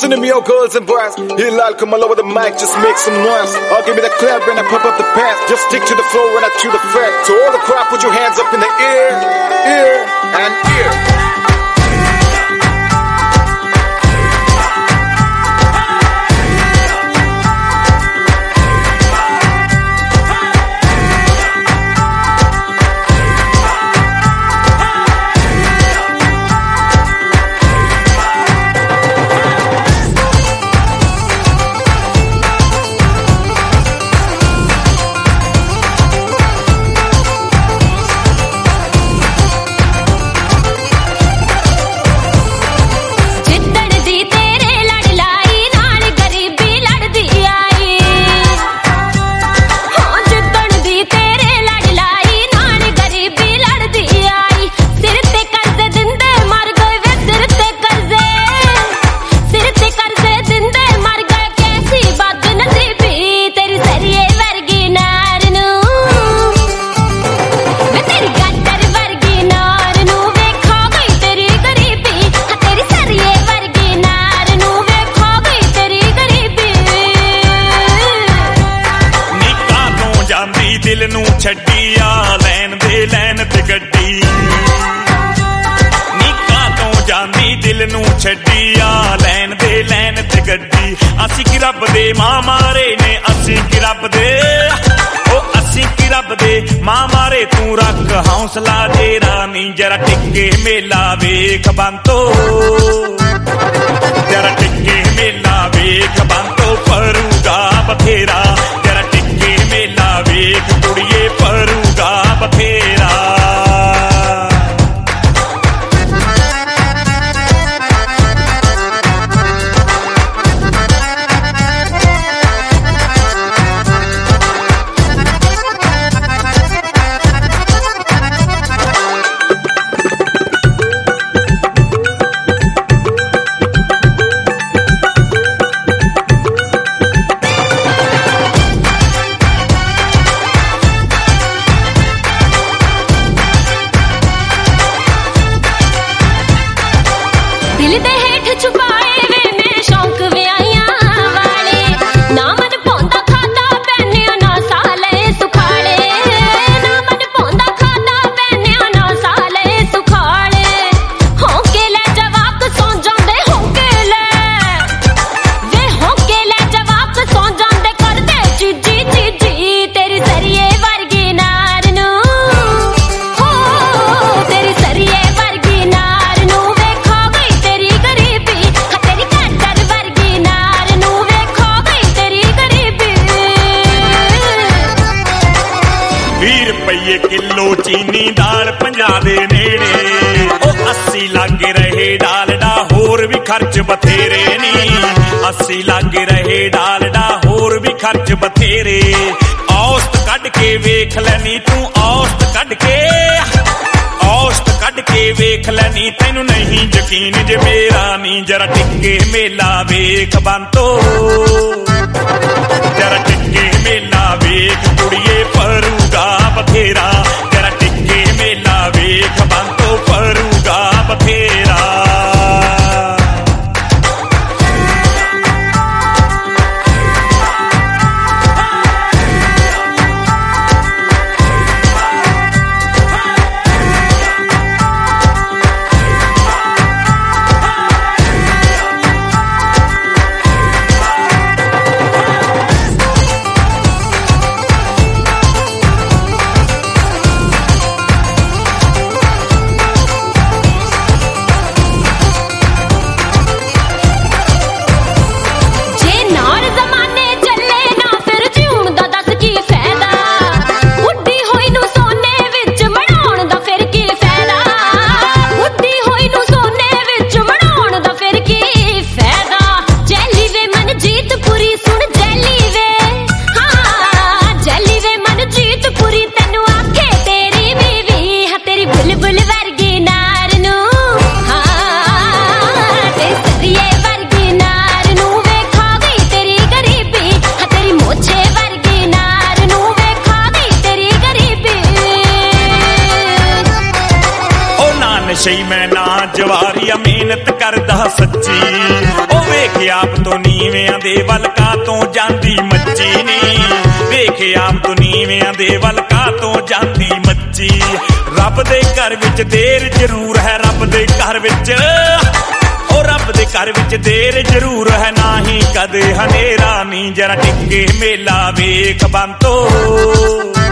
Listen to me, oh girls and boys. Hilal, come all over the mic, just make some noise. I'll give me the clap when I pump up the bass. Just stick to the flow when I chew the fat. So all the crowd, put your hands up in the air, ear, and ear. दिल नूं छड्डी आ लैन दे लैन ते गड्डी निक्का तो जांदी दिल नूं छड्डी आ लैन दे लैन ते गड्डी असीं की रब दे मां मारे ने असीं की रब दे ओ असीं की रब दे मां मारे तू रख हौसला दे रानी जरा टिके मेला वेख बंतो जरा टिके मेला वेख बंतो परूगा बथेरा जरा टिके मेला वेख कुड़िए परूगा बथेरा दिल दे हेठ छुपाए वे मैं शौक व्याइयां वाले ना मन पौंदा खाता पैनिया ना साले सुखाले ना मन पौंदा खाता पैनिया ना साले सुखाले होके ले जवाक सौ जांदे होके ले वे होके ले जवाक सौ जांदे कर दे चीजी चीजी तेरी सरिये वर्गी नार नू हो तेरी सरिये वर्गी नार नू वेखो गई तेरी गरीबी तेरी कैंटर वर्गी नार नू वेखो गई तेरी गरीबी 20 रुपये किलो चीनी दाल 50 दे नेड़े ओ 80 लागे रहे डालडा होर भी खर्च बथेरे नी 80 लागे रहे डालडा होर भी खर्च बथेरे औसत कढ के वेख लैनी तू औसत कढ के वेख लैनी तैनू नहीं यकीन जे मेरा नी जरा टिके मेला वेख बंतो जरा टिके मेला वेख कुड़िए परूगा बथेरा जरा टिके मेला वेख बंतो परूगा बथेरा जे नार जमाने चले ना फिर जीउण दा दस की फायदा बुड्ढी होई नू सोने विच मड़ाउण दा फिर की फायदा बुड्ढी होई नू सोने विच मड़ाउण दा फिर की फायदा जैली वे मन जीत पूरी सुन जैली वे हाँ जैली वे मन जीत पूरी तैनू आखे तेरी बीवी हाँ तेरी बुलबुल वर्गी नार नू हाँ तेरी सरिये वर्गी नार नू वेखा गई तेरी गरीबी हाँ तेरी मोछे वर्गी नार नू वेखा गई तेरी गरीबी ओ ना नशई मैं ना जवारिया मेहनत करदा सच्ची ओ वे ਵੇਖ ਆਪ ਤੋਂ ਨੀਵਿਆਂ ਦੇ ਵੱਲ ਕਾਤੋਂ ਜਾਂਦੀ ਮੱਚੀ ਨੀ, ਵੇਖ ਆਪ ਤੋਂ ਨੀਵਿਆਂ ਦੇ ਵੱਲ ਕਾਤੋਂ ਜਾਂਦੀ ਮੱਚੀ। ਰੱਬ ਦੇ ਘਰ ਵਿੱਚ ਦੇਰ ਜ਼ਰੂਰ ਹੈ, ਰੱਬ ਦੇ ਘਰ ਵਿੱਚ, ਉਹ ਰੱਬ ਦੇ ਘਰ ਵਿੱਚ ਦੇਰ ਜ਼ਰੂਰ ਹੈ, ਨਾ ਹੀ ਕਦੇ ਹਨੇਰਾ ਨੀ। ਜਰਾ ਟਿੱਕੇ ਮੇਲਾ ਵੇਖ ਬੰਤੋ,